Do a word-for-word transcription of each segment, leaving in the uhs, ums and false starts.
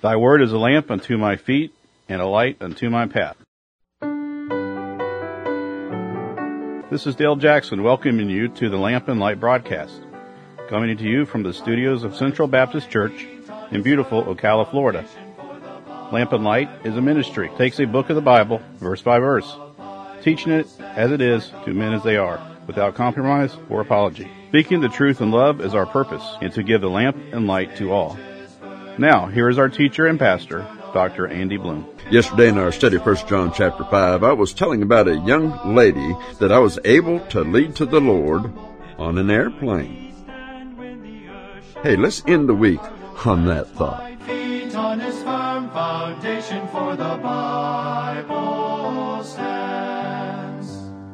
Thy word is a lamp unto my feet and a light unto my path. This is Dale Jackson welcoming you to the Lamp and Light broadcast, coming to you from the studios of Central Baptist Church in beautiful Ocala, Florida. Lamp and Light is a ministry. It takes a book of the Bible, verse by verse, teaching it as it is to men as they are, without compromise or apology. Speaking the truth in love is our purpose, and to give the lamp and light to all. Now, here is our teacher and pastor, Doctor Andy Bloom. Yesterday in our study, First John chapter five, I was telling about a young lady that I was able to lead to the Lord on an airplane. Hey, let's end the week on that thought. Feet on his firm foundation, for the Bible stands.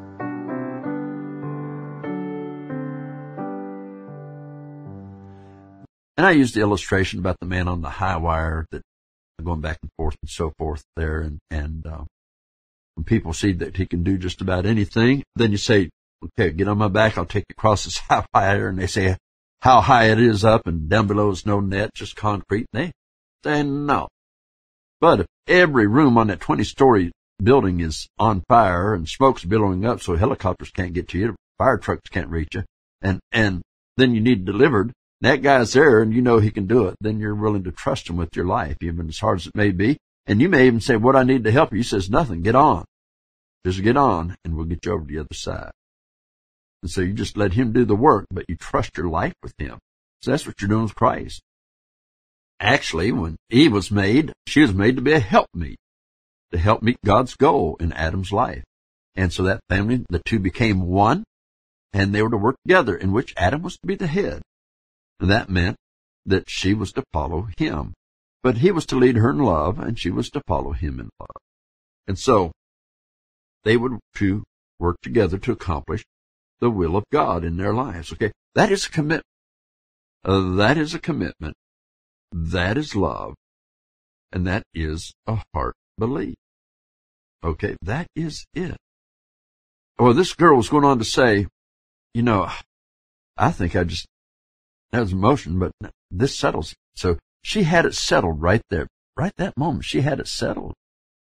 And I used the illustration about the man on the high wire that going back and forth and so forth there. And, and, uh, when people see that he can do just about anything, then you say, okay, get on my back. I'll take you across this high wire. And they say how high it is up, and down below is no net, just concrete. And they say no. But if every room on that twenty story building is on fire and smoke's billowing up so helicopters can't get to you, fire trucks can't reach you, and, and then you need delivered, that guy's there and you know he can do it, then you're willing to trust him with your life, even as hard as it may be. And you may even say, what I need to help you. He says, nothing, get on. Just get on and we'll get you over to the other side. And so you just let him do the work, but you trust your life with him. So that's what you're doing with Christ. Actually, when Eve was made, she was made to be a helpmeet, to help meet God's goal in Adam's life. And so that family, the two became one, and they were to work together, in which Adam was to be the head. And that meant that she was to follow him. But he was to lead her in love, and she was to follow him in love. And so they would to work together to accomplish the will of God in their lives. Okay, that is a commitment. Uh, that is a commitment. That is love. And that is a heart belief. Okay, that is it. Well, this girl was going on to say, you know, I think I just, that was emotion, but this settles it. So she had it settled right there, right that moment. She had it settled.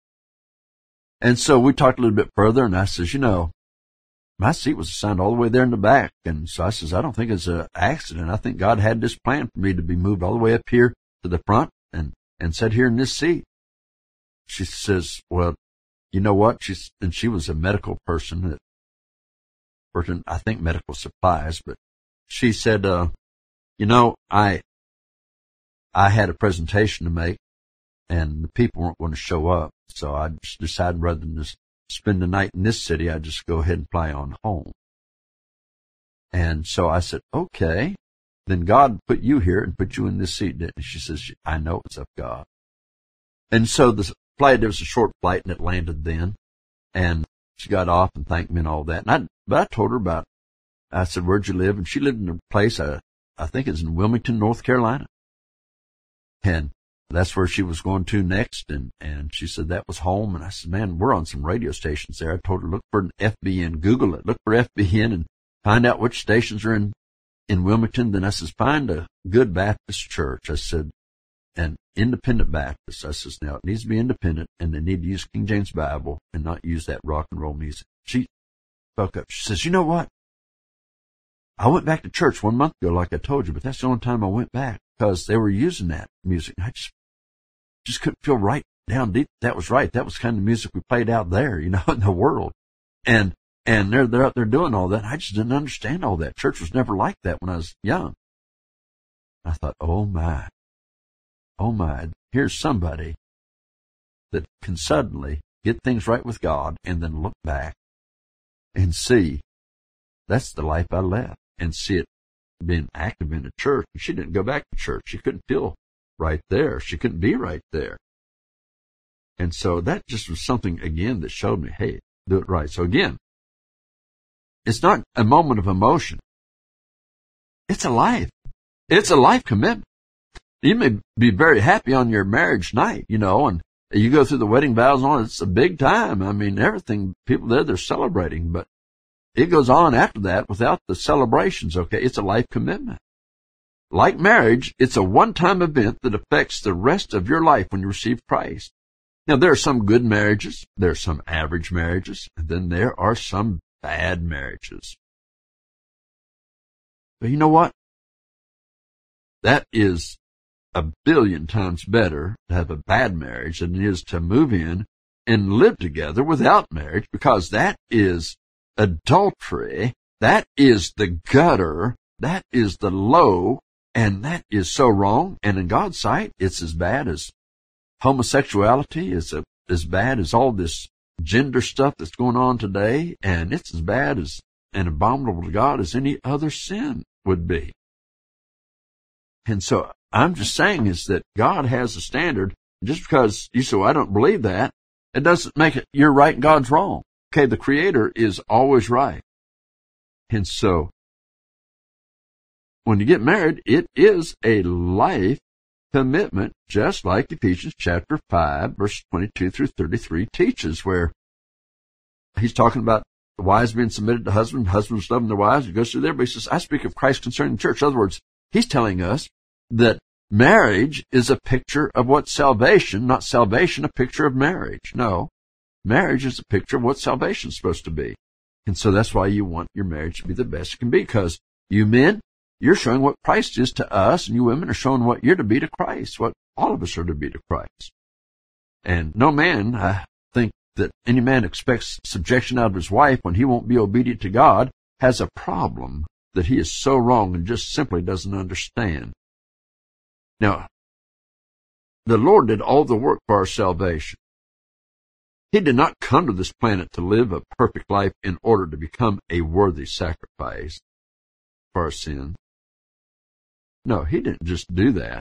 And so we talked a little bit further, and I says, you know, my seat was assigned all the way there in the back. And so I says, I don't think it's an accident. I think God had this plan for me to be moved all the way up here to the front and, and sit here in this seat. She says, well, you know what? She's, and she was a medical person that worked in, I think, medical supplies, but she said, uh, you know, I, I had a presentation to make and the people weren't going to show up. So I just decided rather than just spend the night in this city, I'd just go ahead and fly on home. And so I said, okay, then God put you here and put you in this seat, didn't he? She says, I know it's of God. And so the flight, there was a short flight and it landed then. And she got off and thanked me and all that. And I, but I told her about, I said, where'd you live? And she lived in a place, I, I think it's in Wilmington, North Carolina. And that's where she was going to next. And, and she said that was home. And I said, man, we're on some radio stations there. I told her, look for an F B N, Google it, look for F B N and find out which stations are in, in Wilmington. Then I says, find a good Baptist church. I said, an independent Baptist. I says, now it needs to be independent and they need to use King James Bible and not use that rock and roll music. She spoke up. She says, you know what? I went back to church one month ago, like I told you, but that's the only time I went back because they were using that music. I just, just couldn't feel right down deep. That was right. That was kind of music we played out there, you know, in the world. And, and they're, they're out there doing all that. I just didn't understand all that. Church was never like that when I was young. I thought, oh my, oh my, here's somebody that can suddenly get things right with God and then look back and see that's the life I left. And see it being active in the church. She didn't go back to church. She couldn't feel right there. She couldn't be right there. And so that just was something, again, that showed me, hey, do it right. So again, it's not a moment of emotion. It's a life. It's a life commitment. You may be very happy on your marriage night, you know, and you go through the wedding vows on. It's a big time. I mean, everything, people there, they're celebrating, but it goes on after that without the celebrations, okay? It's a life commitment. like marriage, it's a one-time event that affects the rest of your life when you receive Christ. Now, there are some good marriages, there are some average marriages, and then there are some bad marriages. But you know what? That is a billion times better to have a bad marriage than it is to move in and live together without marriage, because that is adultery, that is the gutter, that is the low, and that is so wrong. And in God's sight, it's as bad as homosexuality, it's a, as bad as all this gender stuff that's going on today, and it's as bad as and abominable to God as any other sin would be. And so I'm just saying is that God has a standard. Just because you say, well, I don't believe that, it doesn't make it you're right and God's wrong. Okay, the Creator is always right. And so when you get married, it is a life commitment, just like Ephesians chapter five, verse twenty-two through thirty-three teaches, where he's talking about the wives being submitted to husbands, husbands loving their wives. He goes through there, but he says, I speak of Christ concerning the church. In other words, he's telling us that marriage is a picture of what salvation, not salvation a picture of marriage. No, marriage is a picture of what salvation is supposed to be. And so that's why you want your marriage to be the best it can be, because you men, you're showing what Christ is to us, and you women are showing what you're to be to Christ, what all of us are to be to Christ. And no man, I think that any man expects subjection out of his wife when he won't be obedient to God, has a problem that he is so wrong and just simply doesn't understand. Now, the Lord did all the work for our salvation. He did not come to this planet to live a perfect life in order to become a worthy sacrifice for our sin. No, he didn't just do that.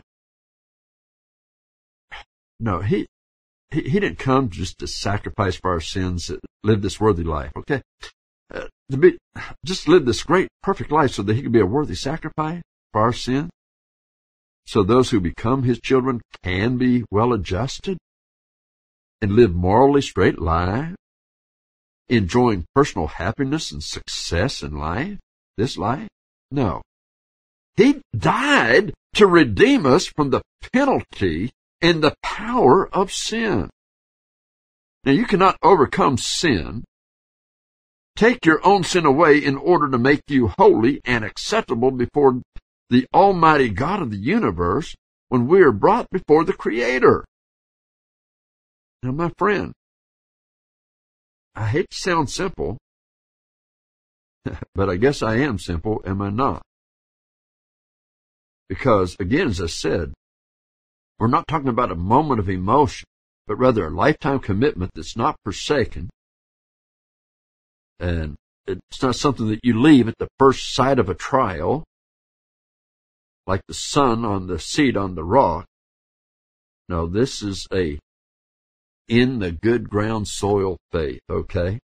No, he, he, he didn't come just to sacrifice for our sins, live this worthy life, okay? Uh, to be, just live this great, perfect life so that he could be a worthy sacrifice for our sin. So those who become his children can be well adjusted and live morally straight lives, enjoying personal happiness and success in life, this life? No. He died to redeem us from the penalty and the power of sin. Now, you cannot overcome sin, take your own sin away in order to make you holy and acceptable before the Almighty God of the universe when we are brought before the Creator. Now, my friend, I hate to sound simple, but I guess I am simple, am I not? Because, again, as I said, we're not talking about a moment of emotion, but rather a lifetime commitment that's not forsaken. And it's not something that you leave at the first sight of a trial, like the sun on the seed on the rock. No, this is a in the good ground soil faith, okay?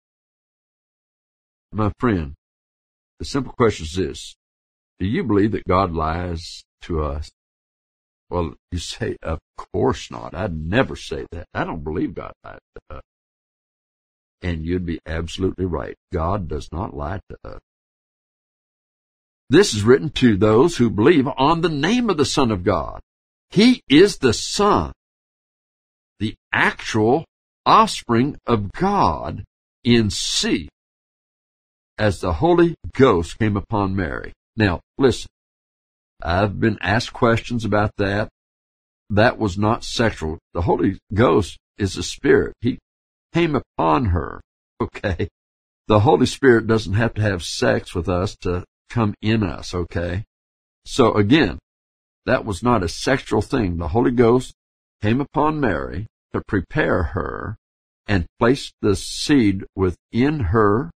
My friend, the simple question is this. Do you believe that God lies to us? Well, you say, of course not. I'd never say that. I don't believe God lies to us. And you'd be absolutely right. God does not lie to us. This is written to those who believe on the name of the Son of God. He is the Son, the actual offspring of God in seed, as the Holy Ghost came upon Mary. Now, listen, I've been asked questions about that. That was not sexual. The Holy Ghost is a spirit. He came upon her, okay? The Holy Spirit doesn't have to have sex with us to come in us, okay? So again, that was not a sexual thing. The Holy Ghost came upon Mary to prepare her and place the seed within her,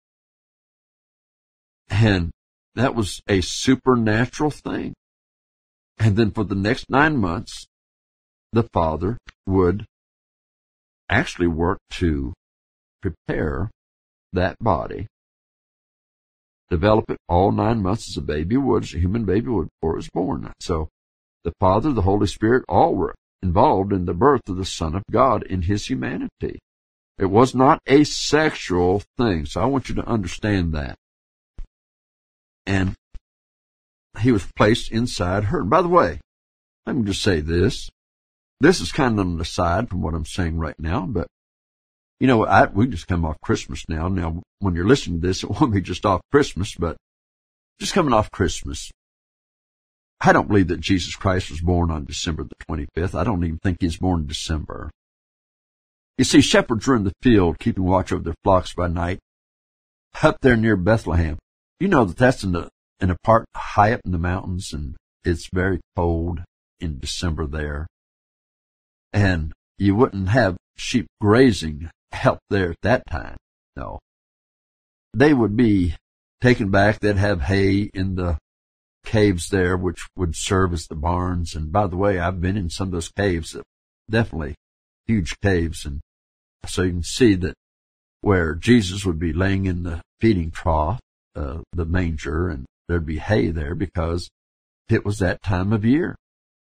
and that was a supernatural thing. And then for the next nine months, the Father would actually work to prepare that body, develop it all nine months as a baby would, as a human baby would before it was born. So the Father, the Holy Spirit, all were involved in the birth of the Son of God in his humanity. It was not a sexual thing. So I want you to understand that. And he was placed inside her. And by the way, let me just say this. This is kind of on the side from what I'm saying right now, but you know, I, we just come off Christmas now. Now, when you're listening to this, it won't be just off Christmas, but just coming off Christmas. I don't believe that Jesus Christ was born on December the twenty-fifth. I don't even think he was born in December. You see, shepherds were in the field keeping watch over their flocks by night up there near Bethlehem. You know that that's in, the, in a part high up in the mountains, and it's very cold in December there. And you wouldn't have sheep grazing out there at that time. No. They would be taken back. They'd have hay in the caves there, which would serve as the barns. And by the way, I've been in some of those caves, definitely huge caves. And so you can see that where Jesus would be laying in the feeding trough, uh, the manger, and there'd be hay there because it was that time of year.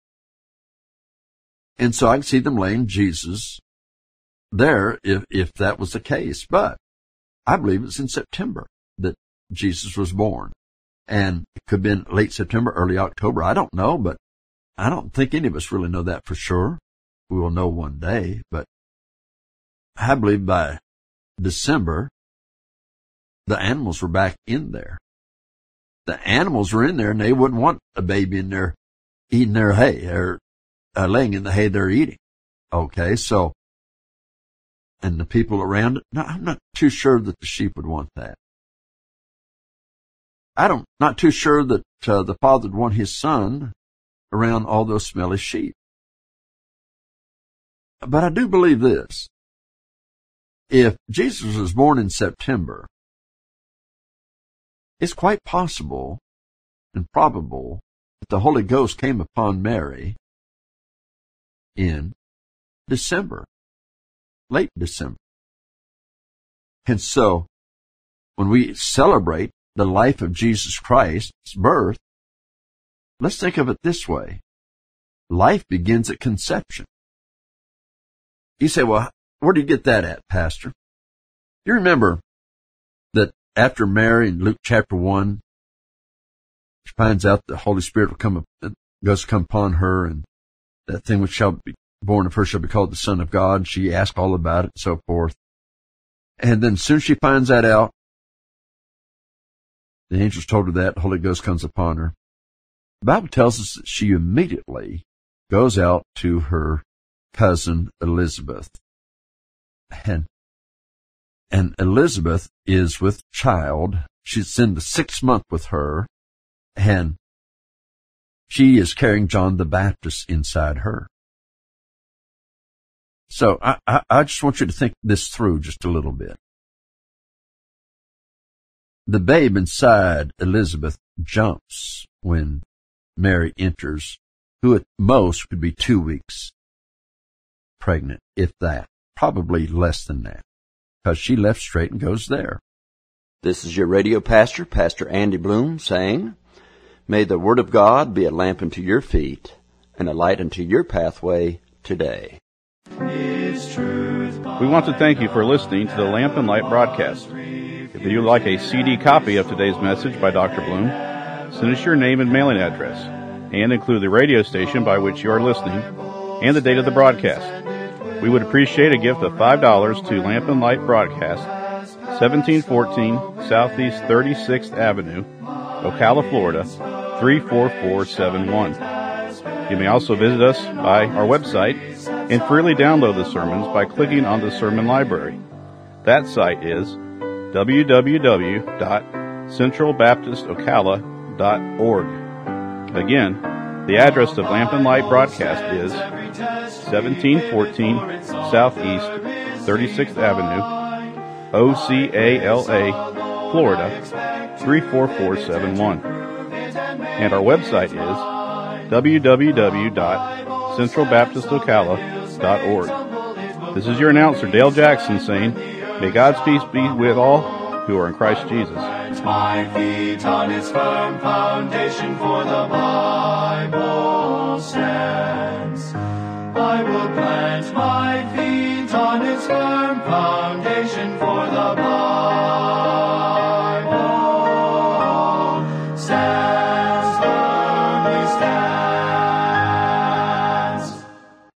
And so I can see them laying Jesus there if, if that was the case. But I believe it's in September that Jesus was born. And it could have been late September, early October. I don't know, but I don't think any of us really know that for sure. We will know one day, but I believe by December, the animals were back in there. The animals were in there, and they wouldn't want a baby in there eating their hay or uh, laying in the hay they're eating. Okay, so, and the people around it, no, I'm not too sure that the sheep would want that. I don't, not too sure that uh, the father would want his son around all those smelly sheep. But I do believe this. If Jesus was born in September, it's quite possible and probable that the Holy Ghost came upon Mary in December, late December. And so, when we celebrate the life of Jesus Christ's birth, let's think of it this way. Life begins at conception. You say, well, where do you get that at, Pastor? You remember that after Mary in Luke chapter one, she finds out the Holy Spirit will come, goes to come upon her, and that thing which shall be born of her shall be called the Son of God. She asked all about it and so forth. And then as soon as she finds that out, the angels told her that, the Holy Ghost comes upon her. The Bible tells us that she immediately goes out to her cousin Elizabeth. And, and Elizabeth is with child. She's in the sixth month with her, and she is carrying John the Baptist inside her. So I, I, I just want you to think this through just a little bit. The babe inside Elizabeth jumps when Mary enters, who at most could be two weeks pregnant, if that. Probably less than that, because she left straight and goes there. This is your radio pastor, Pastor Andy Bloom, saying, may the Word of God be a lamp unto your feet and a light unto your pathway today. We want to thank you for listening to the Lamp and Light broadcast. If you'd like a C D copy of today's message by Doctor Bloom, send us your name and mailing address, and include the radio station by which you are listening and the date of the broadcast. We would appreciate a gift of five dollars to Lamp and Light Broadcast, seventeen fourteen Southeast thirty-sixth Avenue, Ocala, Florida, three four four seven one. You may also visit us by our website and freely download the sermons by clicking on the Sermon Library. That site is w w w dot central baptist ocala dot org. Again, the address of Lamp and Light Broadcast is seventeen fourteen Southeast thirty-sixth Avenue, O C A L A, Florida, three four four seven one. And our website is w w w dot central baptist ocala dot org. This is your announcer, Dale Jackson, saying, may God's peace be with all who are in Christ Jesus. My feet on its firm foundation, for the Bible stands. I will plant my feet on its firm foundation, for the Bible